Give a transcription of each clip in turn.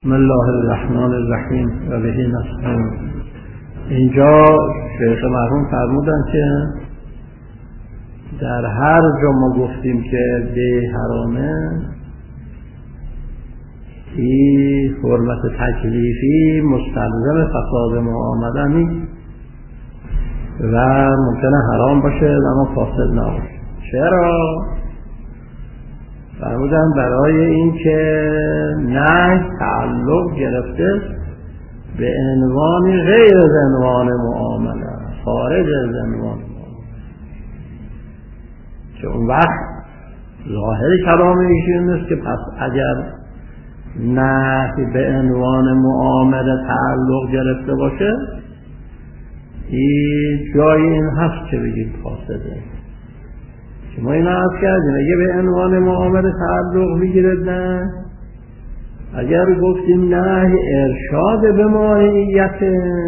بسم الله الرحمن الرحیم و به نستعین. اینجا شیخ مرحوم فرمودن که در هر جا ما گفتیم که به حرامه، این حرمت تکلیفی مستلزم فساد معامله نیست و ممکنه حرام باشه اما فاسد نباشه. چرا؟ فرمودن برای این که نهی تعلق گرفته به عنوان غیر از عنوان معامله، خارج از عنوان معامله، که اون وقت ظاهر کلام ایشون است که پس اگر نهی به عنوان معامله تعلق گرفته باشه، این جای این هست که بگیم فاسده. ما این عرض کردیم اگه به عنوان معامله تعلق بگیرد نه، اگر گفتیم نه ارشاد به مانعیت،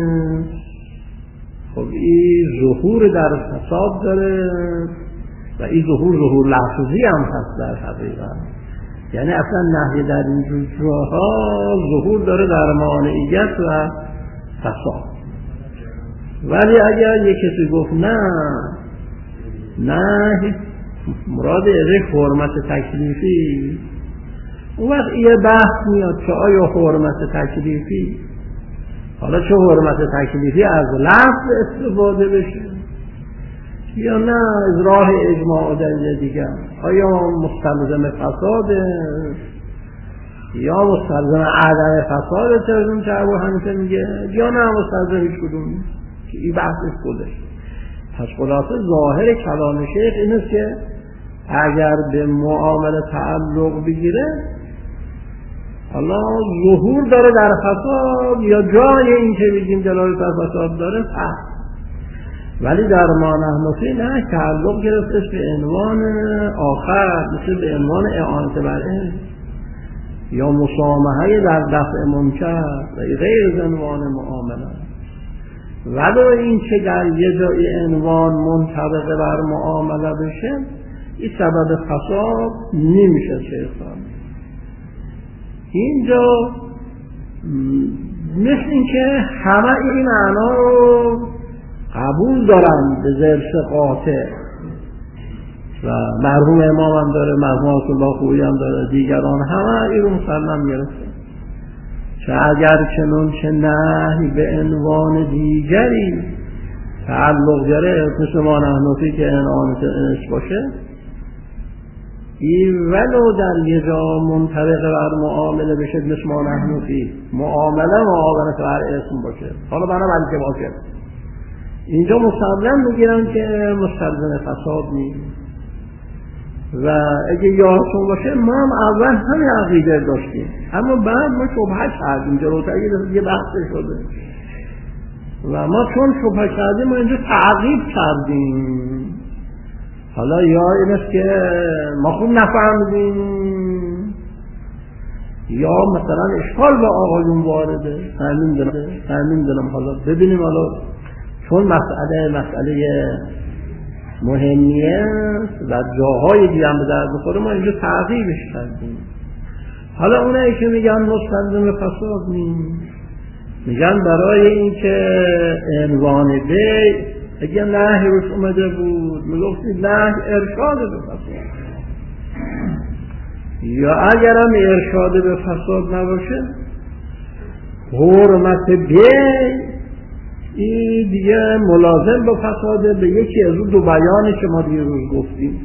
خب این ظهور در فساد داره و این ظهور لفظی هم هست در حقیقت. یعنی اصلا نهی در این جاها ظهور داره در مانعیت و فساد. ولی اگر یک کسی گفت نه مراد ازه حرمت تکلیفی، اون وقت یه بحث میاد که آیا حرمت تکلیفی، حالا چه حرمت تکلیفی از لفظ استفاده بشه یا نه از راه اجماع و دلیل دیگر، آیا مستلزم فساده یا مستلزم عدم فساده ترجم که ابو حنیفه میگه، یا نه مستلزم هیچ کدوم نیست، که این بحث خودش. پس خلاصه ظاهر کلام شیخ این است که اگر به معامله تعلق بگیره، حالا ظهور داره در فساد یا جای این که بگیم دلالت بر فساد داره هست، ولی در ما نحنفی نه تعلق گرفتش به عنوان آخر، مثل به عنوان اعانت بر علم یا مسامحه در دفع منکر و غیر از عنوان معامله. ولو این که در یه جای عنوان منطبق بر معامله بشه، این سبب فساد نمیشه. شیخان اینجا مثل این که همه این معنا رو قبول دارن به ذرس قاطع و مرحوم امام هم داره، مرحوم آیت الله خویی هم داره، دیگران همه این رو مسلم گرفته که اگر چنون که نهی به عنوان دیگری تعلق گرفت، مثل ما نحنفی که انعانت انس باشه، این ولو در یه جا منطبق بر معامله بشه، مثل ما نحنفی معامله بر اسم باشه، حالا بنابراین که باشه اینجا مسلم میگیرن که مستلزم فساد نیست. و اگه یادتون باشه ما هم اول همین عقیده داشتیم، اما بعد ما شبهه کردیم، جلوتر یه بحث شده و ما چون شبهه کردیم ما اینجا تعقیب کردیم. حالا یا این است که ما خوب نفهمیدیم یا مثلا اشکال به آقایون وارده، همین دلم حالا ببینیم. حالا چون مسئله مهمیه و جاهای دیگه هم به درد بخوره، ما اینجا تعقیبش کردیم. حالا اونایی که میگن مستلزم فساد نیست، میگن برای این که عنوان به اگه نهی روش اومده بود میگفتید نهی ارشاد به فساد، یا اگرم ارشاد به فساد نباشه حرمت به این دیگه ملازم به فساده، به یکی از اون دو بیانی که ما دیروز گفتیم.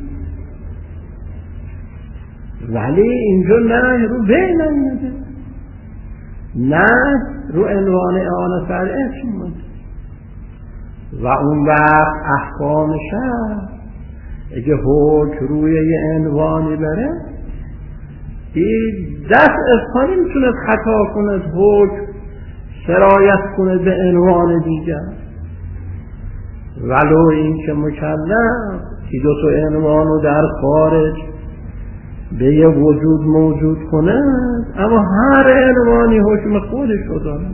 ولی اینجا نه رو بین نمیده، نه رو عنوان اعانت بر اسم بود و اون وقت احکام شرع اگه حکم روی یه عنوانی بره، این دست از پایی میتونه خطا کنه، حکم سرایت کنه به عنوان دیگر. ولو این که مکلف که دو تا عنوان رو در خارج به یه وجود موجود کنه، اما هر عنوانی حکم خودش رو داره.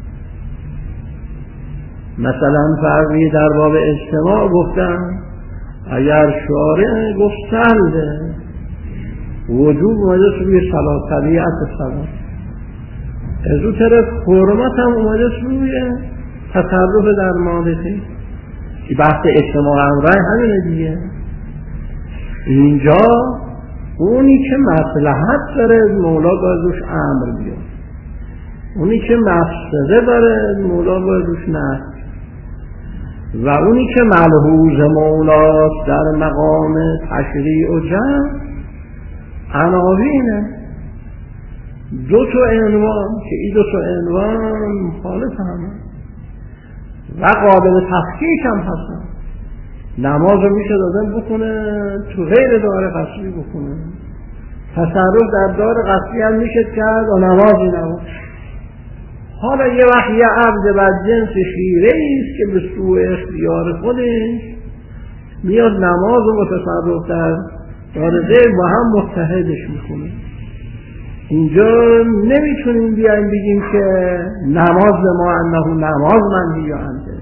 مثلا فرقی در باب اجتماع گفتن، اگر شارع گفت سلده وجود اومده توی سلاسلیت سلام، از اون طرف حرمت هم اومده روی تصرف در مالکه که بحث اجتماع امرای همینه دیگه. اینجا اونی که مصلحت داره مولا باید روش امر بیاد، اونی که مفسده داره مولا باید روش نهی، و اونی که ملحوظ مولاست در مقام تشریع و جمع عناوینه. دو تا عنوان که این دو تا عنوان مخالف همه و قابل تفکیک هم هستن. نماز رو میشه دادن بکنه تو غیر دار قصری بکنه، تصرف در دار قصری هم میشه کرد و نمازی نماز. حالا یه وقت یه عبد بدجنس خیره ایست که به سوء اختیار خودش میاد نماز و تصرف در دار غیر با هم متحدش میکنه. اینجا نمیتونیم بیایم بگیم که نماز ما انه نماز منهی یا انده.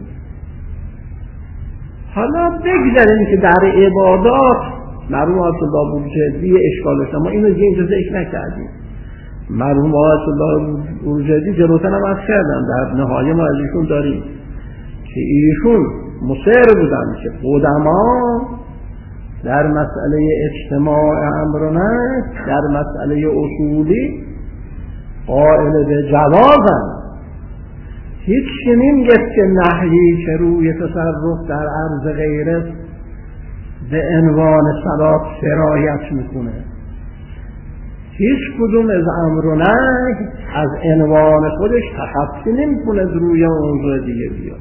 حالا بگذاریم که در عبادات مرحوم آیت الله بروجردی اشکال ما اینو اینجا ذکر نکردیم. مرحوم آیت الله بروجردی جلوتر هم عرض کردم در نهایه ما از ایشون داریم که ایشون مصر بودن که قدما در مسئله اجتماع امر و نهی در مسئله اصولی قائل به جوازن. هیچ نمیگه که نهی که روی تصرف در عرض غیره به عنوان صلات سرایت میکنه. هیچ کدوم از امر و نهی از عنوان خودش تخطی نمیکنه روی موضوع دیگه بیاد.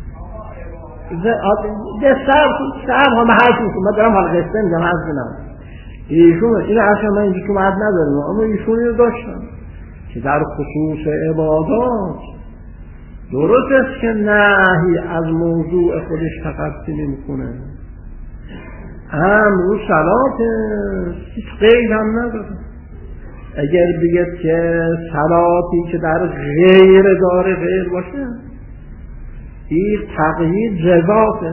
سر همه حرف میکنم، من دارم حال قصه میگم از بینم ایشون این اصلا من اینجا تو مرد ندارم، اما ایشون رو داشتم که در خصوص عبادات درست است که نهی از موضوع خودش تخطی نمیکنه. رو صلات هیچ قید هم نداره. اگر بگید که صلاتی که در غیر دار غیر باشه این تقیید جزاته.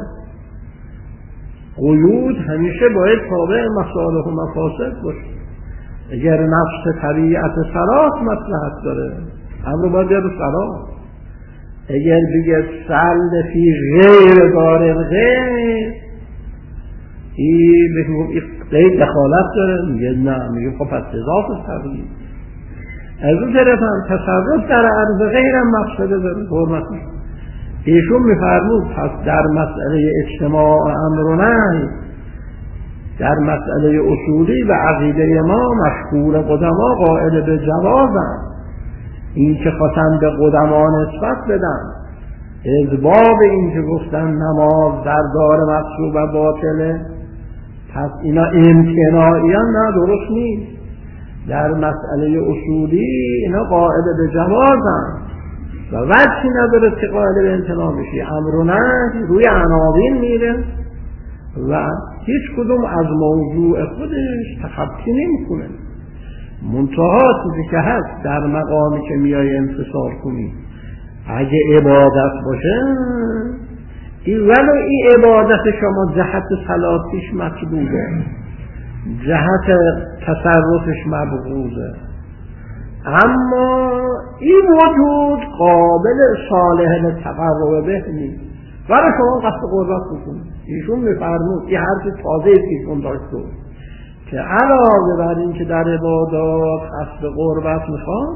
قیود همیشه باید تابع مصالح و مفاسد باشه. اگر نفس طبیعت صلات مصلحت داره امر باید بیاد صلات. اگر بگید صل فی غیر دار غیر این قید دخالت داره، میگه نه، میگه خب پس اضافه تقیید. از اون طرف هم تصرف در عرض غیر هم مفسده داره، حرمت میشه. ایشون میفرمود پس در مسئله اجتماع امر و نهی در مسئله اصولی و عقیده ما مشهور قدما قائل به جوازن. این که خواستن به قدما نسبت بدن از باب این که گفتن نماز در دار مطلوب و باطله، پس اینا امتناعی هم نه، درست نیست. در مسئله اصولی اینا قائل به جوازن و وقتی نداره که قائل به امتناع بشی. امر و نهی روی عناوین میره و هیچ کدوم از موضوع خودش تخطی نمیکنه. منتها چیزی که هست در مقامی که میای انتصار کنی اگه عبادت باشه ولو این عبادت شما جهت صلاتیش مطلوبه، جهت تصرفش مبغوضه، اما این وجود قابل صالح للتقرب به نیست. برای شما قصد قربت بکنید. ایشون میفرمود این حرف تازه ایشون داشته که علاوه بر این که در عبادات قصد قربت میخواد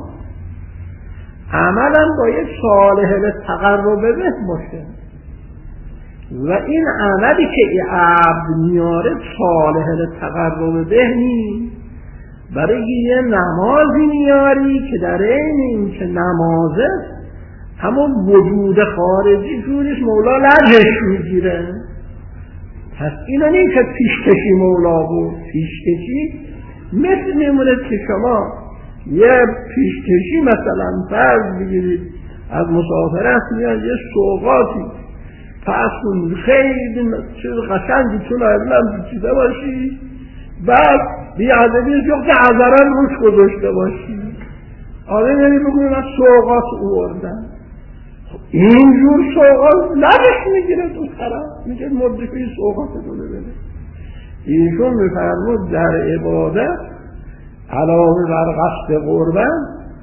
عملا باید صالح للتقرب به باشه و این عملی که عبد میاره صالح للتقرب به نیست. برای یه نمازی میاری که در این که نمازه همون وجود خارجی جورش مولا لرزش میگیره. پس اینا نیست که پیشکشی مولا بود. پیشکشی مثل میموند که شما یه پیشکشی مثلا فرض بگیرید از مسافرت میاد یه سوغاتی پس خیلی چیز قشنگی چون اعلام چیزه باشی بعد بیادبی جو که عذران روش گذاشته باشی آره یعنی بگویم از سوغات اوردن اینجور سوغات لبش میگیره تو طرف میگه مردفی سوغات دونه بده. ایشون میفرمود در عبادت علاوه بر قصد قربت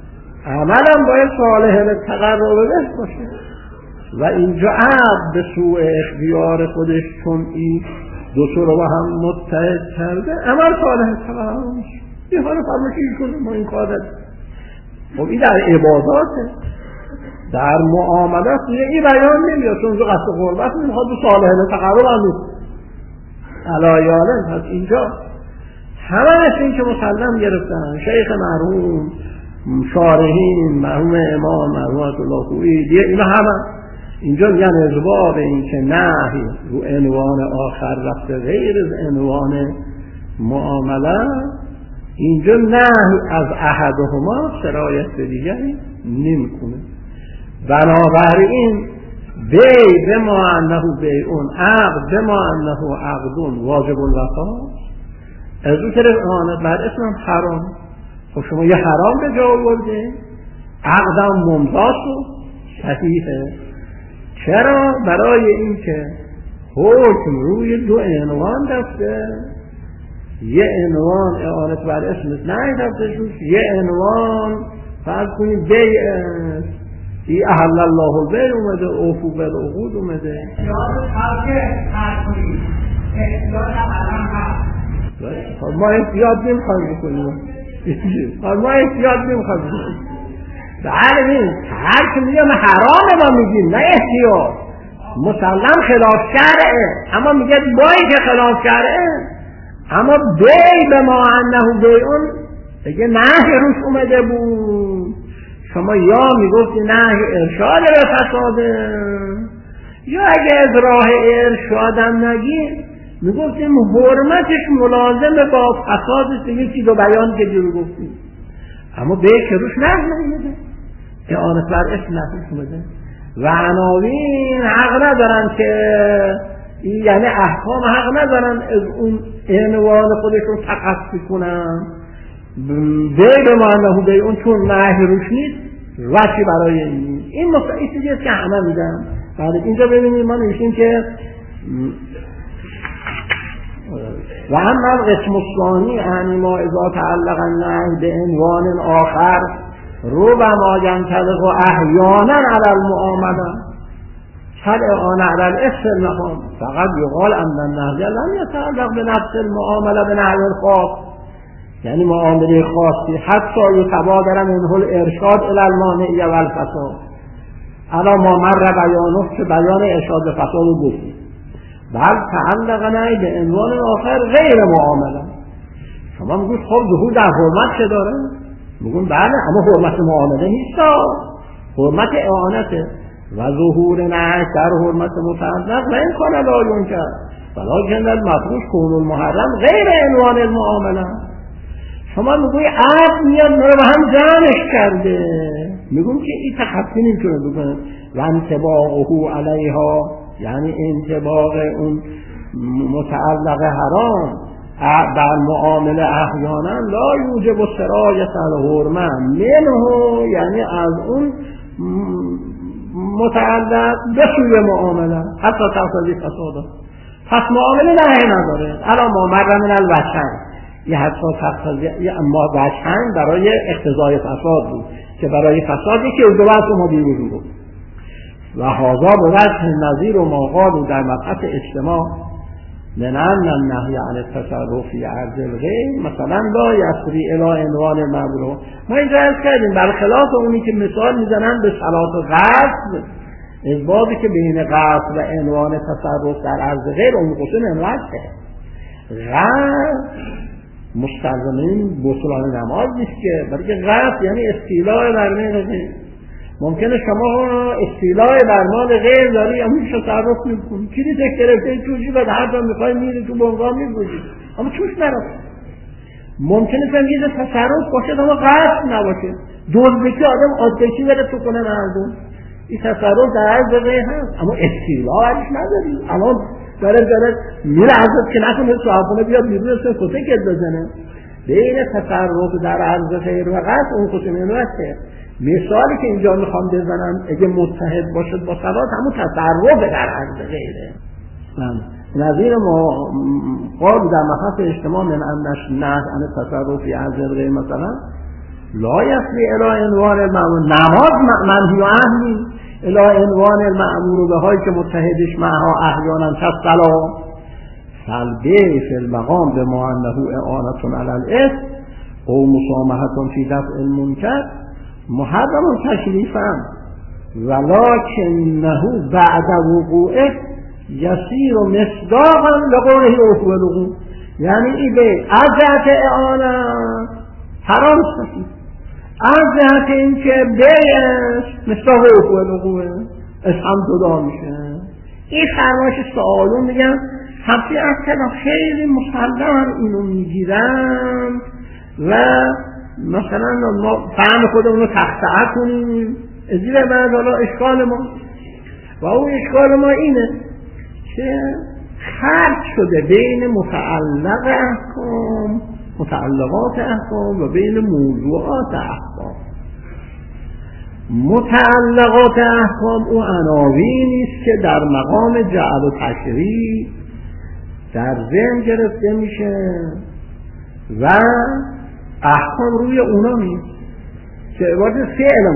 عملم باید صالح للتقرب به باشه و اینجا عقل به سوء اختیار خودش چون این دو تا رو با هم متحد کرده عمل صالح للتقرب میشه. این حالا فرمایشی کنه ما این کار داریم. خب این در عباداته، در معاملات این بیان نمیاد چون جو قصد قربت میخواد دو صالح للتقرب هم نیست علایالم. پس اینجا همه مثل این که مسلم گرفتن شیخ مرحوم شارحین مرحوم امام مرحوم الله خویی دیگه اینا همه اینجا میگن اجبار این که نهی رو عنوان آخر رفته غیر از عنوان معامله، اینجا نهی از احدهما سرایت به دیگری نمیکنه. بنابراین بی بما انه بیعون عقد بما انه عقدون واجب الوفا از اون طرف اعانت بر اسم حرام. خب شما یه حرام به جا آورده عقدم ممتاز و صحیحه. چرا؟ برای این که حکم روی دو عنوان دسته، یه عنوان اعانت بر اسم نه دسته شد، یه عنوان فرض کنید بیع ای احل الله البیع اومده، اوفو بالعقود اومده. ما احتیاط نمیخوایم بکنیم، ما احتیاط نمیخوایم بکنیم. بله این هر که میگه ما حرامه ما میگیم نه احتیاط، مسلم خلاف شرعه، اما میگه بایی که خلاف شرعه، اما بی به ما انه بیعون بگه نهی روش اومده بود. شما یا میگفتی نهی ارشاد به فساده، یا اگه از راه ارشادم نگی میگفتیم حرمتش ملازم با فسادش. یکی دو بیان که جور گفتیم، اما به که روش نهی نمیده، اعانت بر اسم نهی اومده. و عناوین حق ندارن که یعنی احکام حق ندارن از اون عنوان خودشون تقصی کنن به معنی به اون چون نهی روش نیست وچی برای این چیزیست که همه میدن. بعد اینجا ببینید ما نوشتیم که و اما القسم الثانی یعنی ما اذا تعلق النهی به عنوان آخر ربما ينطبق احیانا علی المعامله كالإعانة على الاستلام فقد يقال ان النهی لم يتعلق بنفس المعامله بنحو الخاص، یعنی معامله خاصی حتی یتبادر منه الارشاد الى المانع والفساد الا ما مر بیانه که بیان ارشاد فساد رو گفتیم. بل تعلق نهی به عنوان آخر غیر معامله. شما میگوید خب ظهور در حرمت چه داره؟ میگون بله اما حرمت معامله نیست، حرمت اعانته و ظهور نهی در حرمت متعلق و این کان لا ینکر ولکن المفروض کون المحرم غیر عنوان المعامله. شما میگوی عقل میاد ما رو به هم جمعش کرده، میگون که این تخطی نمیتونه بکنه و انطباقه علیها یعنی انطباق اون متعلق حرام بر معامله احیانا لا یوجب سرایت الحرمه منه، یعنی از اون متعلق به سوی معامله حتی تقتضی فساد. پس معامله نهی نداره. الان ما مر من الوجهین یه حتی تقتضی اما وجهین برای اقتضای فساد بود که برای فسادی که دو بحث ما بیرون بود و هذا به وجه نظیر و ما قالوا در مبحث اجتماع من ان النهی عن التصرف فی عرض الغیر مثلا لا یسری الی عنوان مبروح. ما اینجا عرض کردیم برخلاف اونی که مثال میزنن به صلات و غصب، ازبابی که بین غصب و عنوان تصرف در عرض غیر اون قسم امرته. غصب مستلزمین بطلان نماز نیست که، بلکه غصب یعنی استیلاء بر مال غیر. ممکنه شما استیلاء بر مال غیر داری اما تصرف نمی‌کنی، کلیت گرفته توجی بعد هر جا می‌خوای میری تو بنگاه می‌گوشی اما توش نرفت. ممکنه فهمید تصرف باشه اما غصب نباشه، دزدی آدم آتشی بره تو کنه مردم، این تصرف در عرض غیر هست اما استیلاءش نداری. الان داره میلعزد که نکنه صحابونه بیاد بیرون کتک بزنه. بین تصرف در عرض غیر و غصب اون قسم نوشته. مثالی که اینجا میخوام بزنم اگه متحد باشد با صلات همون تصرف در عرض غیره. نظیر ما قال در مبحث اجتماع من انش نه ان تصرف فی عرض غیر مثلا لا یصلی الی عنوان المأمور، نماز منهی و اهلی الی عنوان المأمور به هایی که متحدش معها احیانا کالصلاة فالبیع فی المقام به ما انه اعانة علی الاثم او مسامحة فی دفع المنکر محرم تکلیفا ولکنه بعد وقوعه یسیر مصداقا لقوله اوفوا بالعقود. یعنی این به از جهت اعانت حرام است، از جهت این که بیعش مصداق اوفوا بالعقود از هم جدا میشه. این فرمایش سوالون میگن همچی از کلا خیلی مسلم اینو میگیرن و مثلا ما فهم خودمون رو تخطئه کنیم. ازیره بعد حالا اشکال ما و اون اشکال ما اینه که خرج شده بین متعلقات احکام و بین موضوعات احکام. متعلقات احکام او عناوینی است که در مقام جعل و تشریع در ذهن گرفته میشه و احکام روی اونا نیست که عبارت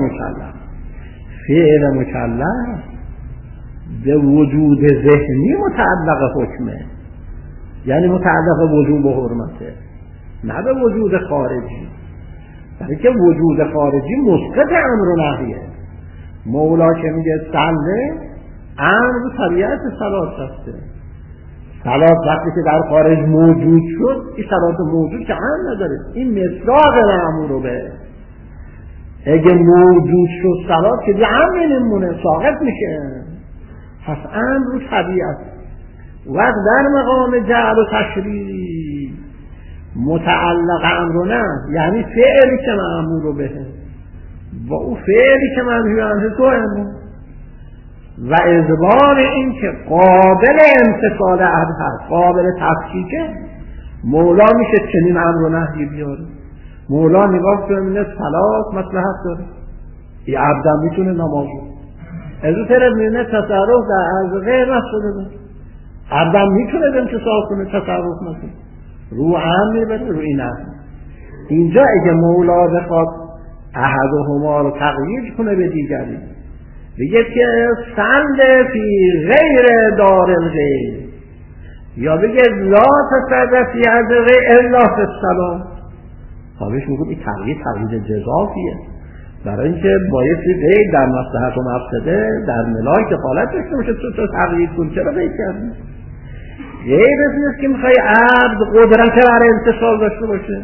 فعل مکلف به وجود ذهنی متعلق حکمه، یعنی متعلق وجوب و حرمته، نه به وجود خارجی، برای که وجود خارجی مسقط امر و نهیه. مولا که میگه صله امر طبیعت صلات هسته، صلات وقتی که در خارج موجود شد این صلات موجود که امر نداره، این مصداق امر به اگه موجود شد صلات که دیگه امر نمونه ساقط میشه. پس امر رو طبیعت وقت در مقام جعل و تشریع متعلق امر و نه، یعنی فعلی که مأمور به و او فعلی که منهی عنه تو امر و اعتبار این که قابل امتثال امر هست، قابل تفکیکه، مولا میشه چنین امر و نهی بیاره. مولا نگاه کنه صلات مصلحت داره، این عبدم میتونه نمازو از اون طرف میونه تصرف در از غیر نشده ده، عبدم میتونه به امتصال کنه تصرف نکنه، رو هم میبره رو این هم. اینجا اگه مولا بخواد احدهما رو تغییر کنه به دیگری بگه که سند فی غیر دار الغیر یا بگه لا تصرفی از غیر الا فی الصلاة، خوابش میگم این تغییر جزافیه، برای اینکه بایستی غیر در مصلحت و مفسده در ملاک دخالت داشته باشه. تو تغییر کن چرا غیر کردی؟ غیر نیست که میخوای عبد قدرت بر انتصال داشته باشه.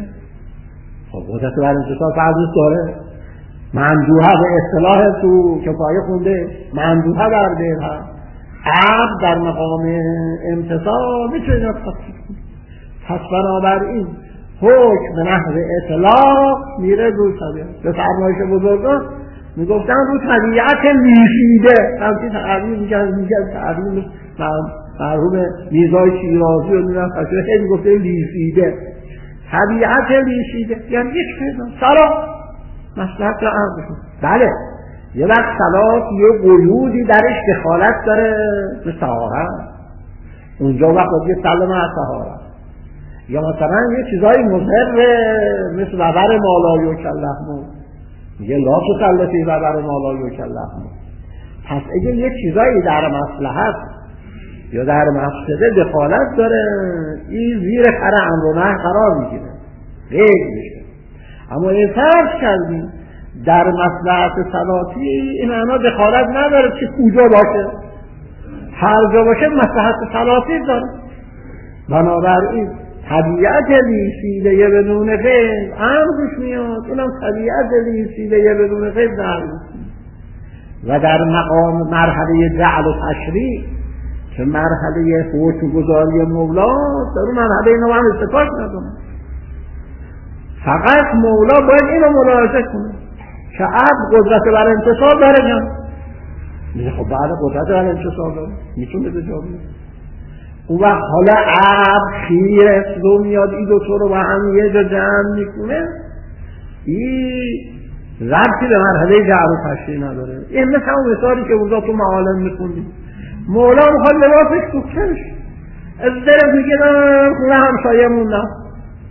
خب قدرت بر انتصال فرض داره، مندوحه به اصطلاح تو کفایه خونده مندوحه در دیر هست، عبد در مقام امتصال میتونه تفکیک کنه. پس بنابراین حکم به نحو اطلاق میره رو طبیعت. به فرمایش بزرگان میگفتن رو طبیعت لیفیده، همچین تعبیر میگن تعبیر مرحوم میرزای شیرازی و میرن فشوه خیلی گفته لیفیده، طبیعت لیفیده یعنی یک پیدا صلاح مصلحت را عرض بشون. بله یه وقت صلاح یه قیودی درش دخالت داره به طهارت، اونجا وقت یه سلم از طهارت، یا مثلا یه چیزای مضر مثل وبر مالای و کلحمو میگه لا تسلطی وبر مالای و کلحمو. پس اگه یه چیزایی در مصلحت یا در مفسده دخالت داره این زیر خر امر و نهی قرار میگیره، غیر میشه. اما این فرض کردیم در مصلحت صلاتی این معنا دخالت نداره که کجا باشه، هر جا باشه مصلحت صلاتی داره. بنابراین طبیعت لیسیده بدون غیر امرش میاد، اونم طبیعت لیسیده بدون غیر نهی. و در مقام مرحله جعل و تشریع که مرحله حکم گذاری مولا در اون مرحله اینو هم استفاده ندونه، فقط مولا باید اینو ملاحظه کنه که عبد قدرت بر امتصال داره یا نه. خب بعد قدرت بر امتصال داره میتونه به جا بیاره. اون وقت حالا عبد خیر اسلو میاد این دوتا رو با هم یه جا جمع میکنه، این ربطی به مرحله جعل و تشریع نداره. این مثل همون مثالی که اونجا تو معالم میخوندیم، مولا میخواد لباسش تو کش از درم میگه خونه همسایه موندم،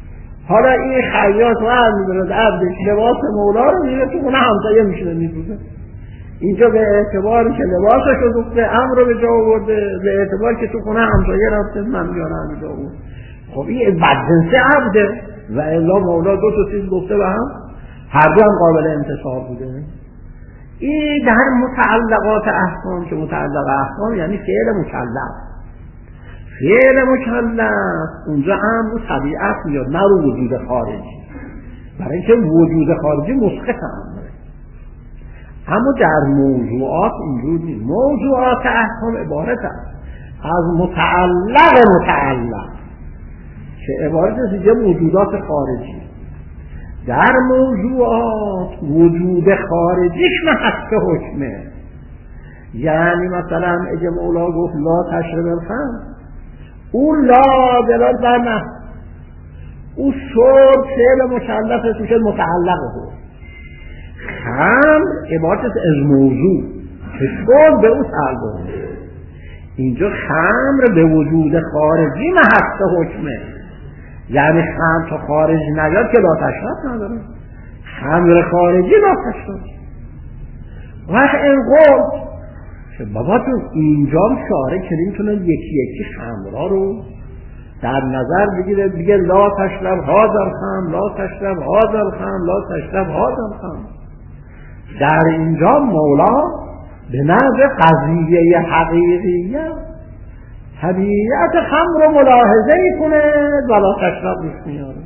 حالا این خیاط ور می‌دارد عبدش لباس مولا رو میره تو خونه همسایه میشه میپوشه. اینجا به اعتباری که لباسش رو دوخته امر رو به جا آورده، به اعتباری که تو خونه همسایه رفته من بیارم به جا آورده. خب این بدجنسه عبده و الا مولا دو تا چیز گفته به هم هر دو هم قابل انتصاب بوده. این در متعلقات احکام که متعلق احکام یعنی فعل مکلف. فعل مکلف اونجا هم رو طبیعت میاد نه رو وجود خارجی، برای اینکه وجود خارجی مسقط امره. اما در موضوعات اینجور نیست. موضوعات احکام عبارت است از متعلق که عبارت است دیگه موجودات خارجی. در موضوعات وجود خارجیش محط حکمه. یعنی مثلا اگه مولا گفت لا تشرب الخمر، اون لا دلالت بر نه، اون شرب فعل مکلفه توشه متعلقه بود. خمر عبارت از موضوع که شرب به اون تعلق. اینجا خمر به وجود خارجی محط حکمه، یعنی خمر تا خارج نیاد که لا تشرب نداره. خمر خارجی لا تشرب. وقت این قول که بابا تو اینجا شاره که نمیتونه یکی یکی خمرها رو در نظر بگیره، بگه لا تشرب هذا الخمر، لا تشرب هذا الخمر، لا تشرب هذا الخمر. در اینجا مولا به نظر قضیه حقیقیه طبیعت خمر رو ملاحظه میکنه و لا تشرب روش میاره.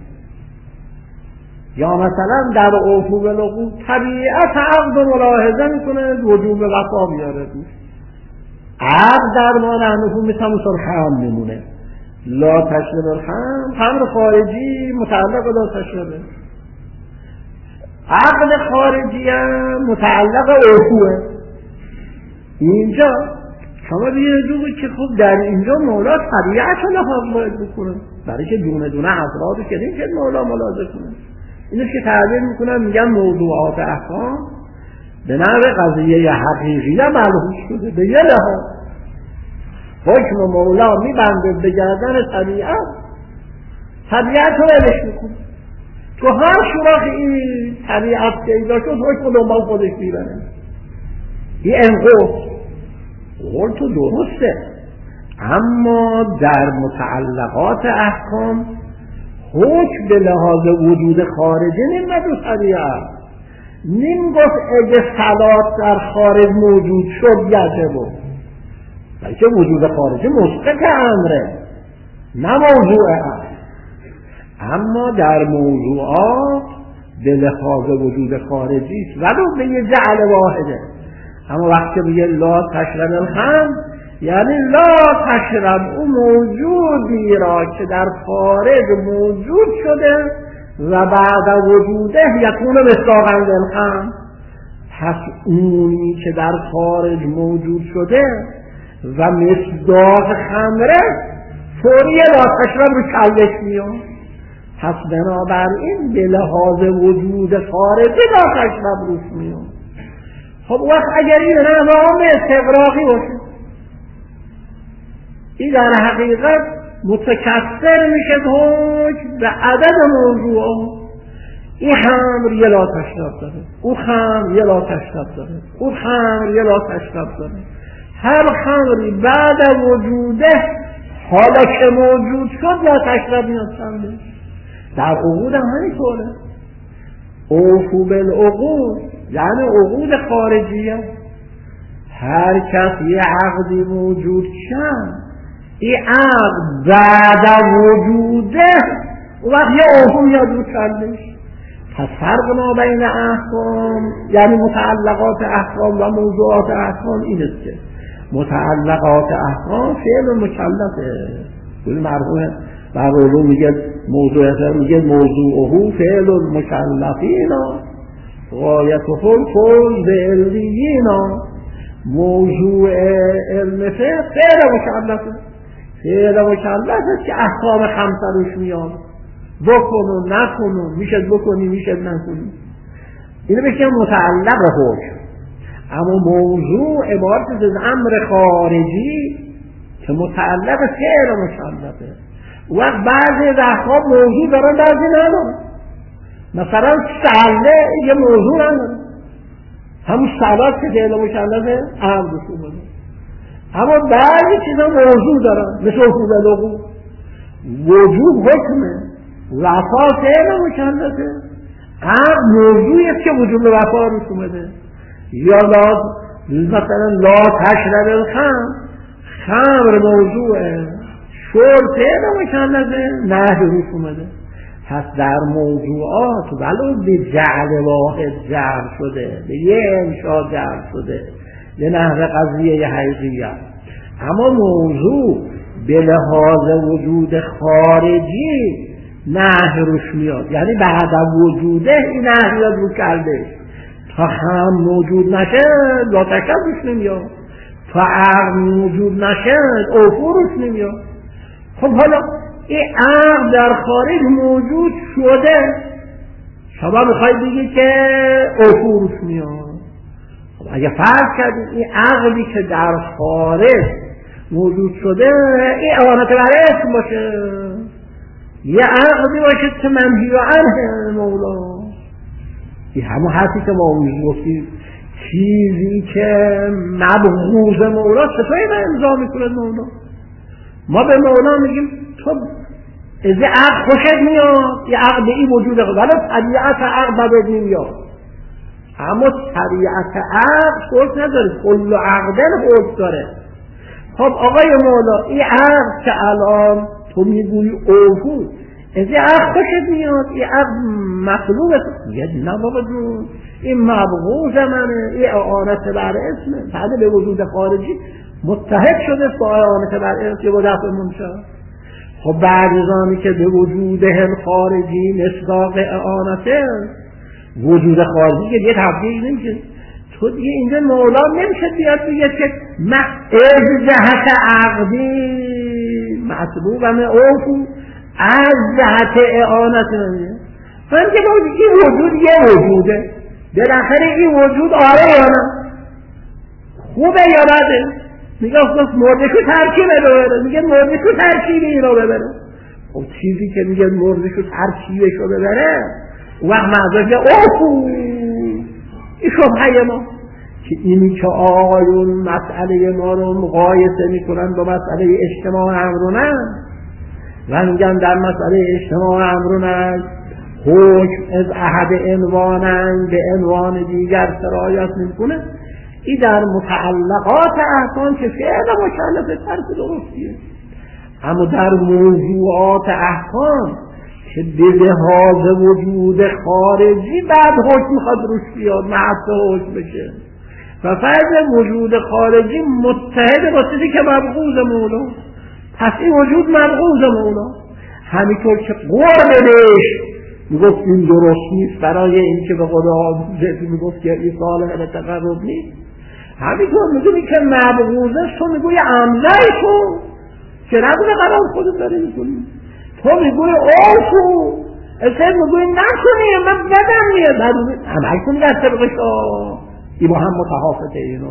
یا مثلا در اوفو بالعقود طبیعت عقد رو ملاحظه میکنه وجوب وفا میاره روش. عقد در ما نحنفو مثل خمر میمونه. لا تشرب الخمر خمر خارجی متعلق لا تشربه. عقد خارجی هم متعلق اوفوه. اینجا شما بیاید که خب در اینجا مولا طبیعت رو لحاظ باید بکنه، برای که دونه دونه افرادو که این که مولا ملاحظه کنه. اینو که تعبیر میکنن میگن موضوعات احکام به نوع قضیه حقیقیه ملحوظ شده به یه لحاظ. حکم مولا میبنده به گردن طبیعت رو ولش میکنه. تو هر سوراخ این طبیعت پیدا شد حکم دنبال خودش میبنه. این انقص قول تو درسته، اما در متعلقات احکام حکم به لحاظ وجود خارجی نمیده تو طبیعت. نیم گفت اگه صلات در خارج موجود شد یجبه، بلکه وجود خارجی مسقط امره نه موضوع هست. اما در موضوعات به لحاظ وجود خارجی است ولو به یه جعل واحده. اما وقتی میگه لا تشرب الخمر یعنی لا تشرب اون موجودی را که در خارج موجود شده و بعد وجوده یکون مصداقا للخمر. پس اونی که در خارج موجود شده و مصداق خمره فوری لا تشرب رو کلش میاد. پس بنابراین به لحاظ وجود خارجی لا تشرب روش میاد. خب وقت اگر این روام استغراقی باشه این در حقیقت متکثر میشه حکم به عدد موضوع. این خمر یه لا تشرب داره، اون خمر یه لا تشرب داره، اون خمر یه لا تشرب داره. هر خمری بعد وجوده حالا که موجود شد لا تشرب میاد سمدش. در عقود هم همینطوره. اوفو بالعقود یعنی عقود خارجیه. هر کس یه عقدی موجود شد این عقد بعد وجوده و وقت یه اوفو میاد رو کلش. پس فرق ما بین احکام یعنی متعلقات احکام و موضوعات احکام این است که متعلقات احکام فعل مکلفه. بودی مرحوم برولو میگه موضوعه فعل المکلفین غایت فل به علیینا. موضوع علم فعل مکلفه. فعل مکلفه که احکام خمسه روش میاد. بکنو نکنو میشد بکنی میشد نکنی. اینو بشه متعلق حکم. اما موضوع عبارت از امر خارجی که متعلق فعل مکلفه. و بعضی وقتا موضوع دارن بعضی ندارن. مثلا سله یه موضوع نداره، همون سلات که فعل مشنث امر روش اومده، اما بعضی چیزا موضوع دارن مثل حقوق العقوق. وجود حکمه، وفا فعل مشنثه، امر موضوعی است که وجود وفا روش اومده. یا مثلا لا تشرب الخمر، خمر موضوعه، شرب فعل مشنثه، نهی روش اومده. پس در موضوعات ولو به جعل واحد جعل شده، به یه انشاء جعل شده به نحو قضیه حقیقیت، اما موضوع به لحاظ وجود خارجی نهی روش میاد، یعنی بعد از وجوده این نهی رو کرده. تا هم موجود نشه لا تشرب روش نمیاد، تا عقل موجود نشه عفو روش نمیاد. خب حالا این عقل در خارج موجود شده، شما میخواید بگید که عفو روش میاد. خب اگه فرض کردید این عقلی که در خارج موجود شده این اعانت بر اسم باشه، یه عقلی باشه که منهی عنه مولا، این همون حرفی که ما گفتیم چیزی که مبغوض مولا چطور این امضا میکنه مولا؟ ما به مولا میگیم تو از عقل خوشت میاد، یه عقل به این وجود ولی طبیعت عقل بدت نمیاد، اما طبیعت عقل خود نداره، کل عقل خود داره. خب آقای مولا این عقل که الان تو میگویی عفو، از عقل خوشت میاد، این عقل مخلوقه، یه نه بابا جون این مبغوض منه، این اعانت بر اسمه، بعد به وجود خارجی متحد شده با اعانت بر اسم با دفع منشأ. خب بعد از آنی که به وجود خارجی مصداق اعانته، وجود خارجی که یه تبدیل نمیشه، تو دیگه اینجا مولا نمیشه بیاد بگه که از جهت عقدی مطلوبم عفو، از جهت اعانت نمیشه. من که باید این وجود یه وجوده، بالاخره این وجود آره یا نه، خوبه یا بده؟ میگه مردشو ترکیبه رو ببره، میگه مردشو ترکیبه این رو ببره. خب چیزی که میگه مردشو ترکیبش رو ببره اون وقت معذر میگه اوه این شبهه ما که اینی که آقایون مسئله ما رو مقایسه میکنن با مسئله اجتماع امرونه و میگن در مسئله اجتماع امرونه حکم از احد عنوانن به عنوان دیگر سرایت میکنه. این در متعلقات احکام که فعل مکلف ترک درستیه، اما در موضوعات احکام که به لحاظ وجود خارجی بعد حکم میخواد روش بیاد محض حکم بشه و فرض وجود خارجی متحد با چیزی که مبغوض مولا، پس این وجود مبغوض مولا. همینطور که قرب بهش میگفت این درست نیست برای این که به خدا میگفت که این صالح به تقرب نیست، همینطور میگوی که مبغوضه تو میگوی عمزه تو که نبوده قرار خودت داری میکنی، تو میگوی عفو اصلا میگوی نکنی من بدم میاد عمل کنی در طبقش این با هم متحافظه اینو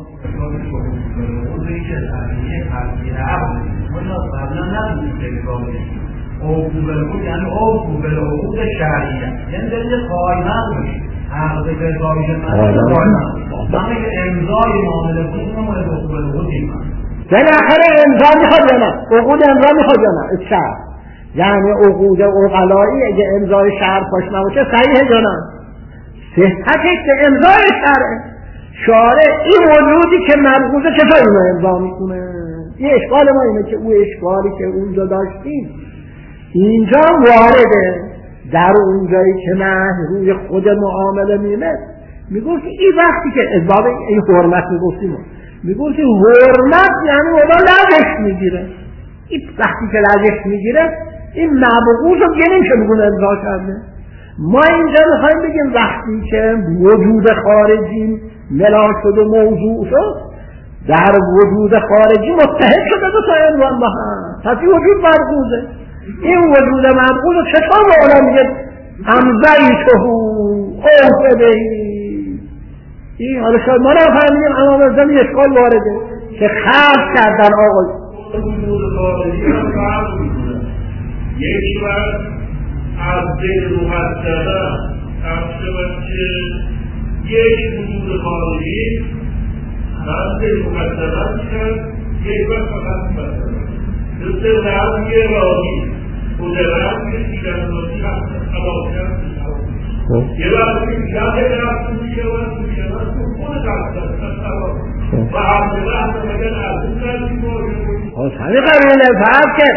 عقوق العقوق یعنی عقوق العقوق شرعیه، یعنی دلیل قائمت باشه عقد به زایش قائمت من که امضای معامله کنیم ما باید عقوق العقوق دیم بالاخره امضا میخواد یا نه؟ عقود امضا میخواد یا نه؟ شرع یعنی عقود عقلایی اگه امضای شرع پاش نباشه صحیحه یا نه؟ صحتش به امضای شرعه. شارع این وجودی که مبغوضه چطور اینو امضا میکنه؟ این اشکال ما اینه که اون اشکالی که اونجا داشتیم اینجا وارده، در اونجایی که نه روی خود معامله میمه میگفت این وقتی که از باب این حرمت میگفتیم میگفت حرمت یعنی اولا لغش میگیره، این وقتی که لغش میگیره این مبغوض رو دیگه نمیشه بگون امضا کرده. ما اینجا میخوایم بگیم وقتی که وجود خارجی ملا شد و موضوع شد در وجود خارجی متحد شده دو تا عنوان با هم، پس این وجود مبغوضه. این وجود مبغوض چطور مولا میگه امضیته اوفدهی؟ این حالا شاید ما نفهمیدیم اما بزن این اشکال وارده که خلق کردن آقای وجود خارجی هم فرق میکنه یک وقت از دل مقدمه از شود که یک وجود خارجی از دل مقدمه کرد یک وقت فقط مقدمه مثل رمز راهی خود رمز که دیگر نازی علاقه کرد یه وقت که دیگر رفت میشود خود رفت و همه وقت مگر از اون کردی باید همین قرونه فرض که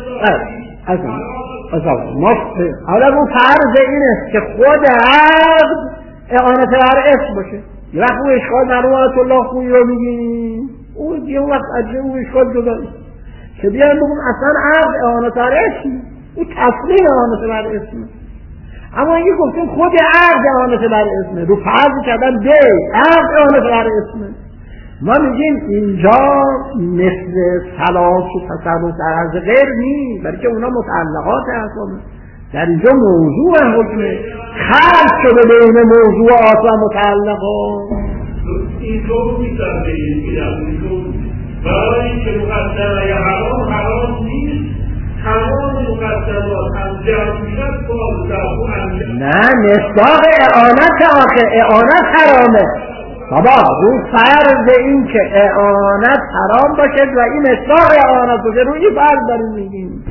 حالا اون فرض این است که خود عقد اعانت بر اسم باشه. یه وقت اون اشکال مرحومت الله خویی رو میگیم اون یه وقت عجب اون اشکال جدایی که بیان بگم اصلا عقد اعانت بر اسم اون تصمیم اعانت بر اسم اما اینکه گفتیم خود عقد اعانت بر اسمه رو فرض کردن ده عقد اعانت بر اسمه. ما میگیم اینجا مثل صلاح و تصرف در عرض غیر نیست بلکه اونا متعلقات احکامه. در اینجا موضوع حکمه خلق شده بین موضوعات و متعلقات. اینطور میتونم بگیم برای اینکه مقدمه حرام نیست تمام مقدمات هم جمع میشد باز در اون انجام نه مصداق اعانت آخه اعانت حرامه بابا رو فرض این که اعانت حرام باشد و این مصداق اعانت باشه روی فرض داریم میگیم.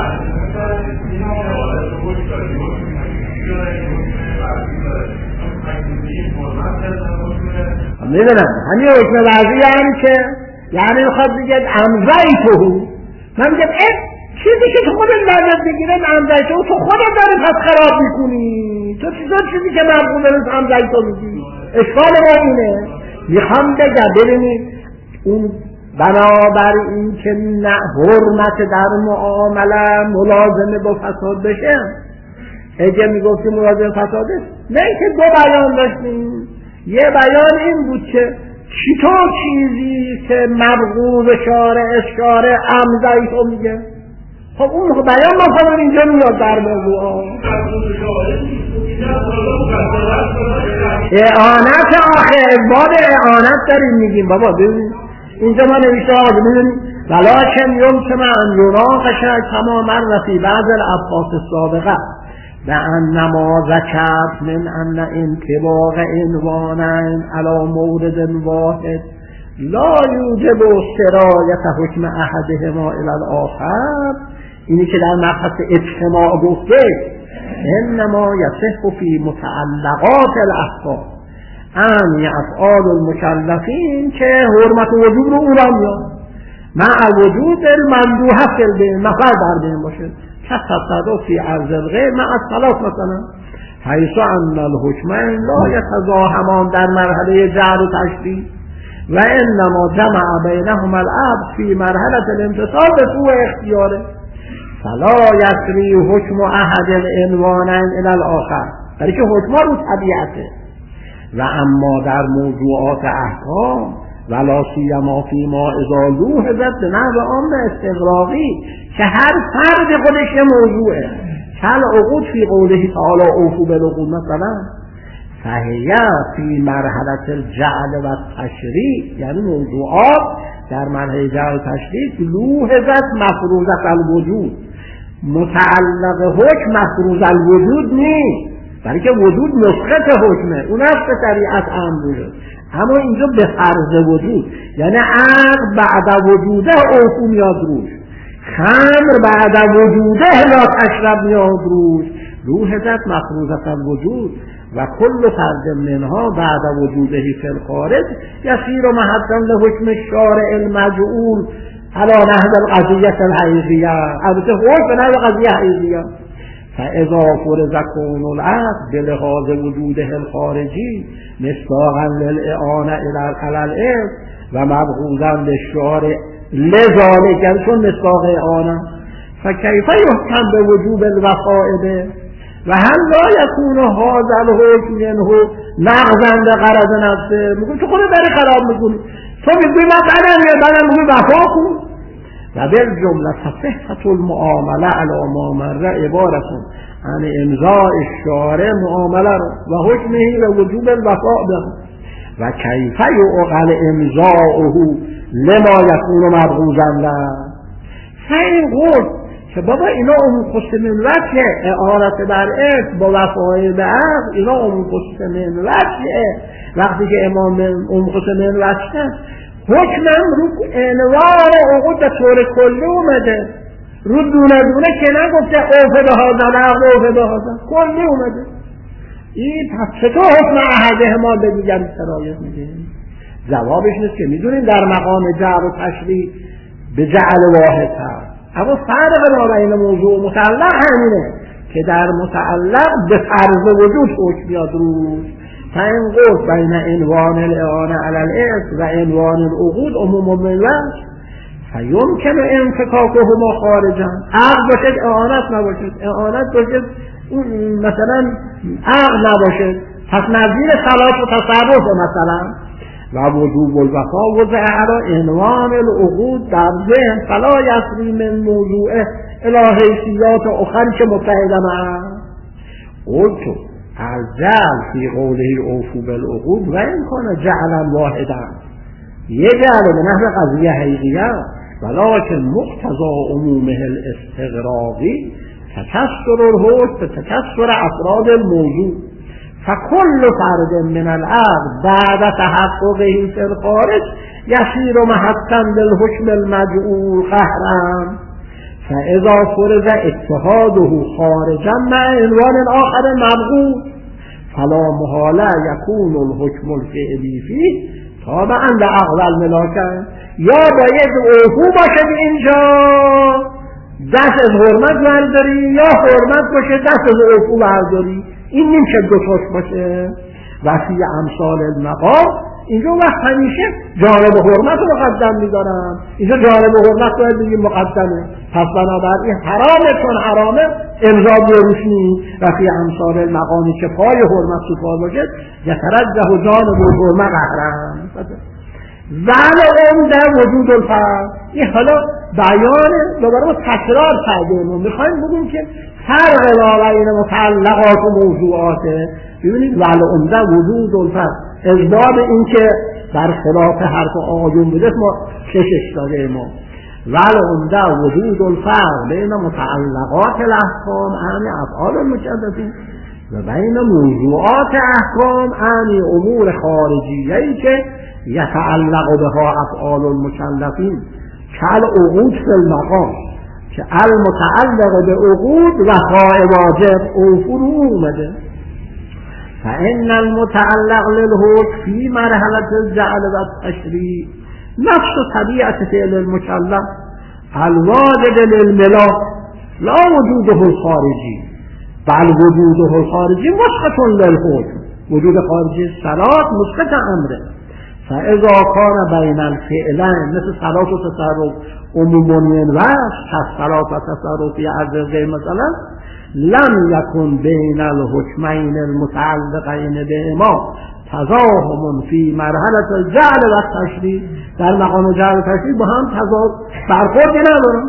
میدونم همین حکم وضعی هم که یعنی میخواد بگید امضیته من میگم چیزی که تو خودت لازم بگیرد امضیته تو خودت داری پس خراب میکنی تو چیزی که مرغوب دارید امضیته میگی اشکال ما اینه. میخوام بگم ببینید اون بنابر این که نه حرمت در معامله ملازمه با فساد بشه اگه میگفتیم ملازمه فساده نه که دو بیان داشتیم. یه بیان این بود که چطور چیزی که مرغوب شارع امضیته میگه خب اون بیان مثلا اینجا میاد در موضوع اعانت آخر باب اعانت داریم میگیم بابا ببین اینجا ما نوشته آقا میدونیم ولکن یمکن ان يناقش كما مر في بعض الابحاث السابقه بأنما ذكرت من أن انطباق عنوانين على مورد واحد لا يوجب سرایت حکم احدهما الى الاخر. اینی که در مبحث اجتماع گفته انما یصح فی متعلقات الاحکام ان افعال المکلفین که حرمت وجود رو اونم میاد مع وجود المندوحه فی البین مثلا در بین باشه كالتصرف في عرض الغير مع الصلاة مثلا حيث أن الحكمين لا يتزاحمان در مرحله جعل و تشریع و انما جمع بينهما العبد في مرحلة الامتصال بسوء اختیاره فلا يسري حكم أحد العنوانين إلى الآخر بلکه حکم‌ها رو طبیعته. و اما در موضوعات احکام ولا سیما فیما اذا لوحظت به نحو عام استغراقی که هر فرد خودش موضوعه کل عقود فی قوله تعالی اوفوا بالعقود مثلا فهی فی مرحله الجعل و تشریع یعنی موضوعات در مرحله جعل و تشریع لوحظت مفروضه الوجود متعلق حکم مفروض الوجود نیست بلکه وجود مسقط حکمه اون است که شریعت امر شد. اما اینجا به فرض وجود یعنی عقل بعد وجوده اوفو میاد روش خمر بعد وجوده لا تشرب میاد روش لوحظت مفروضه الوجود و کل فرد منها بعد وجوده فی الخارج یصیر محضا لحکم الشارع المجعول على نحو القضیه الحقیقیه البته حکم نحو قضیه حقیقیه فاذا فرض کون العقد بلحاظ وجوده الخارجی مصداقا للاعانه الى العلم و مبغوضا للشارع لذالک یعنی چون مصداق اعانه فکیف یحکم به وجوب الوفاء و هل لا یکون هذا الحکم منه نقضا لغرض نفسه میگه تو خودت داری خراب میکنی تو میگوی من بدن میگوی وفا کن و بالجمله صحت المعامله علی ما مر عبارت عن امضاء الشارع معامله و حکمه و وجوب الوفاء به و کیف یعقل امضاؤه لما یکون مبغوضا له فإن قلت که بابا اینا عموم خصوص من وجه اعارت بر اسم با وفای به عقد، اینا عموم خصوص من وجه. وقتی که امام عموم خصوص من وجه حکمم رو انوار عقود به طور کلی اومده، رو دونه دونه که نگفته اوفه به هازن عقد اوفه به هازن، کلی اومده. این پس چطور حکم احده ما به دیگری سرایت میده؟ جوابش نیست که میدونیم در مقام جعل و تشریع به جعل واحد هست، اما فرق ما بین موضوع و متعلق همینه که در متعلق به فرض وجود حکم بیاد روش. فإن قلت بین عنوان الاعانه علی الاسم و عنوان العقود عموم من وجه فیمکن انفکاکهما خارجا. عقد باشد اعانت نباشد، اعانت باشد مثلا عقد نباشد، پس نظیر صلاح و تصرف مثلا. و وجوب الوفا وضع علی عنوان العقود در ذهن فلا یسری من موضوعه الی حیثیات اخری که متحده معه. قلت الجعل فی قوله اوفوا بالعقود و این کنه جعلا واحدا یجعل به نحو قضیه حقیقیه ولکن مقتضا عمومه الاستغراقی تکسر الحکم به تکسر افراد الموضوع. فكل فرد من العقد بعد تحققه في الخارج يصير محكا بالحكم المجعول قهرا. فإذا فرض اتحاده خارجا مع عنوان آخر مبغوض فلا محالة يكون الحكم الفعلی فيه تابعا لعقل الملاکه. یا باید اوفو باشد اینجا دست از حرمت برداری، یا حرمت باشه دست از اوفو برداری. این نمیشه دوتاش باشه. و فی امثال المقام اینجا وقت همیشه جانب حرمت رو مقدم میدارم، اینجا جانب حرمت باید بگیم مقدمه. پس بنابراین حرامه، چون حرامه امضا بروش نیست. و فی امثال المقامی که پای حرمت سوپار باشه یترجح جانب حرمت قهرن. ولی اون در وجود الفرد. این حالا بیان دوباره ما تکرار کردیم، میخوایم بگیم که فرق ما بین متعلقات و موضوعاته. ببینید ولی اون در وجود الفرد ازداد این که برخلاف حرف آقایون بوده ما کشش داده ما. ولی اون در وجود الفرد بین متعلقات الاحکام یعنی افعال المکلفین و بین موضوعات احکام یعنی امور خارجیه‌ای که یتعلق بها افعال المکلفین کل عقود فی المقام که المتعلق به عقود و واجب اوفو رو اومده. فإن المتعلق للحكم في مرحلة الجعل والتشريع نفس طبيعة فعل المكلف الواجب للملاك لا وجوده الخارجي بل وجوده الخارجي مسقط للحكم. وجود خارجي الصلاة مسقط أمره. فإذا كان بين الفعلين مثل صلاة وتصرف عموماً كالصلاة وتصرف في عرض مثلا لم يكن بين الحكمين المتعلقين بهما تزاحم في مرحلة الجعل والتشريع. در مقام جعل و تشریع با هم برخوردی ندارن.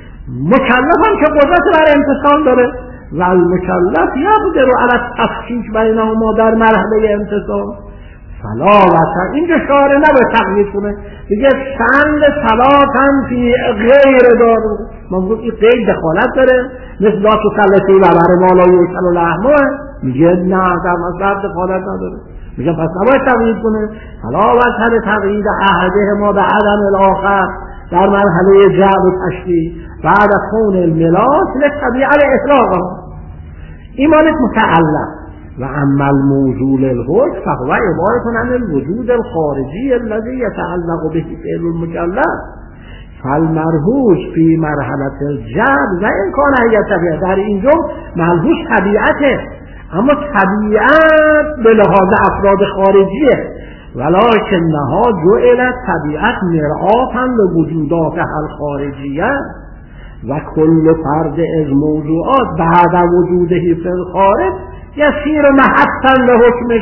مکلف هم که قدرت بر امتثال داره و المکلف یقدر علی التفکیک بینهما در مرحله امتثال. فلا وطن اینجا شعاره نباید تقیید کنه دیگه سند صلاتن فی غیر داره. من گفت این غیر دخالت داره مثل لا تسلطی و بر مالا یوکل و لحمه. میگه نه در مصرف دخالت نداره. میگه پس نباید تقیید کنه. فلا وطن تقیید احده ما به عدم الاخر در مرحله جعل و تشریع بعد کون الملاک لطبیعه اطلاقا. این مالک متعلق. و اما الموضوع للحكم فهو عبارة عن الوجود الخارجي الذي يتعلق به فعل المكلف فالمرهوش في مرحلة الجعل و این کان طبیعت در اینجا مرهوش طبیعته، اما طبیعت به لحاظ افراد خارجیه ولکنها جعلت طبیعت مرآتا لوجودات الخارجیه و کل فرد از موضوعات بعد وجوده فی الخارج یسیر محطا به حکم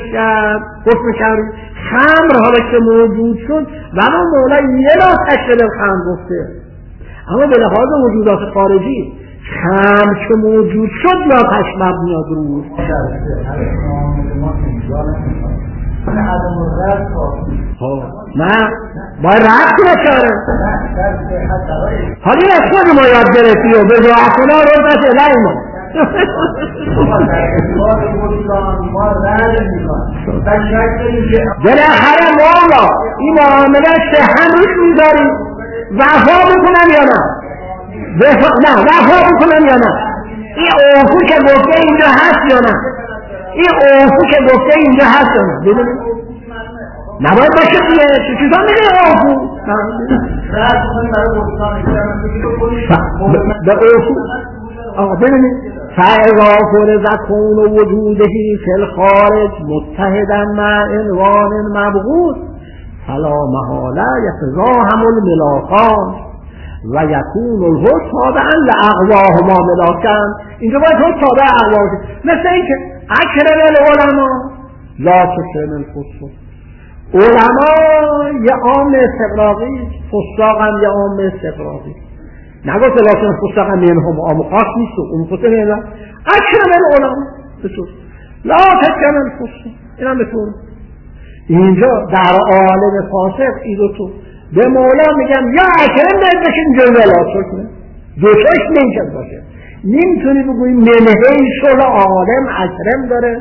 شرعی. خمر حالا که موجود شد و اما مولا یه لا تشکل الخمر گفته، اما به لحاظ وجودات خارجی خمر که موجود شد لا تشمر میاد روز. نه باید رد کنه چاره حالی از خود ما یاد گرفتی و به دعاخنا رو دست الهی ما بالاخره مولا این معامله هم روش میذاری وفا بکنم یا نه وفا بکنم یا نه این اوفو که گفته اینجا هست یا نه این اوفو که گفته اینجا هست یا نه ببینید نباید باشه دیگه چیزا میگه اوفو به اوفو آقا ببینید فَإِذَا فُرِضَ كُونُ وجوده فی الخارج متحدا مع عنوان مبغوث فلا محالة يتزاحم الملاکان و یکون الحکم تابعا لأقواهما ملاکا. اینجا باید حکم تابع اقواه مثل اینکه اکرم العلماء لا تکرم الفسوق. علما یه عام استقراقی، فساق هم یه عام استقراقی. نگفت لکن فساق هم منهم عام خاص نیست و اون فساق نه اکرم العلماء بسوز لا تکرم الفسوق. این هم بسوز اینجا در عالم فاسق ایدو تو به مولا میگم یا اکرم باید بشین جلوه لا تکرم دوشش نمیشد باشه. نمیتونی بگوی منهیشل عالم اکرم داره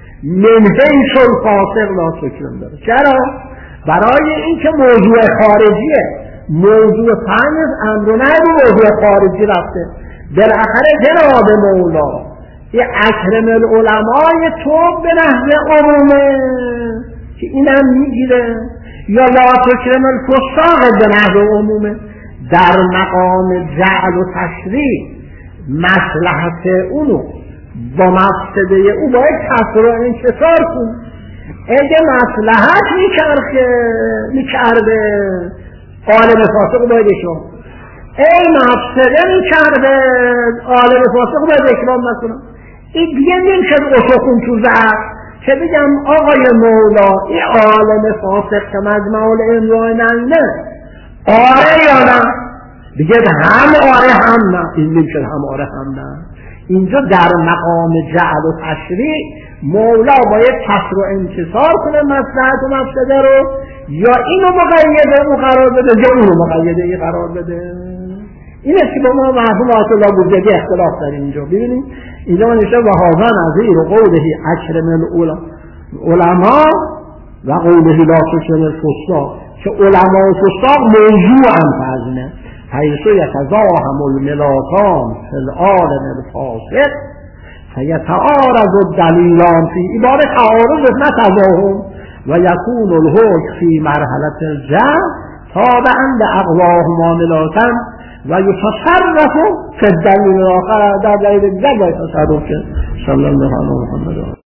منهیشل فاسق لا تکرم داره. چرا؟ برای اینکه موضوع خارجیه، موضوع پنج امر و نهی موضوع خارجی رفته. بالاخره جناب مولا یه اکرم العلمای تو به نحو عمومه که اینم میگیره یا لا تکرم الفساق به نحو عمومه. در مقام جعل و تشریع مصلحت اونو با مفسده او باید کسر و انکسار کن. اگه مصلحت میکرده عالم فاسق باید اکرام، ای مفسده میکرده عالم فاسق باید اکرام نکنم. این دیگه نمیشد اشکون تو زهر که بگم آقای مولا این عالم فاسق که مجمع الامرای نمینه آره یا نه دیگه هم آره هم نه. این نمیشد هم آره هم نه. اینجا در مقام جعل و تشریع مولا باید کسر و انکسار کنه مصلحت و مفسده رو، یا اینو مقیده او قرار بده یا اونو مقیده ای قرار بده. این است که با ما مرحوم آیت الله بزرگی اختلاف داریم. اینجا ببینید اینجا ما نوشته و هذا نظیر قوله اکرم العلماء و قوله لا تکرم الفساق که علما و فساق موضوع هم فضنه حیث یتزاحم الملاکان فی العالم الفاسق فیتعارض الدلیلان فی عبارت تعارض نه تزاحم و یکون الحکم فی مرحله الجمع تابعا لاقواهما ملاکا و یتصرف فی الدلیل الاخر در دلیل دیگر باید تصرف کرد. صلی الله علیه و محمد.